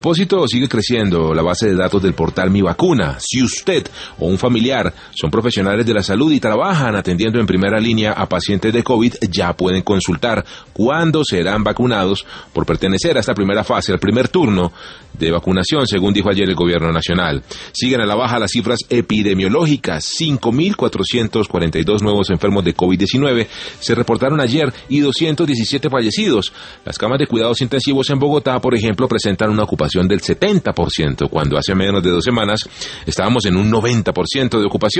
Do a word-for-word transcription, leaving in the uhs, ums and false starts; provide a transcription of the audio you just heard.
propósito, sigue creciendo la base de datos del portal Mi Vacuna. Si usted o un familiar son profesionales de la salud y trabajan atendiendo en primera línea a pacientes de COVID, ya pueden consultar cuándo serán vacunados por pertenecer a esta primera fase, al primer turno de vacunación, según dijo ayer el gobierno nacional. Siguen a la baja las cifras epidemiológicas. cinco mil cuatrocientos cuarenta y dos nuevos enfermos de COVID diecinueve se reportaron ayer y doscientos diecisiete fallecidos. Las camas de cuidados intensivos en Bogotá, por ejemplo, presentan una ocupación del setenta por ciento, cuando hace menos de dos semanas estábamos en un noventa por ciento de ocupación.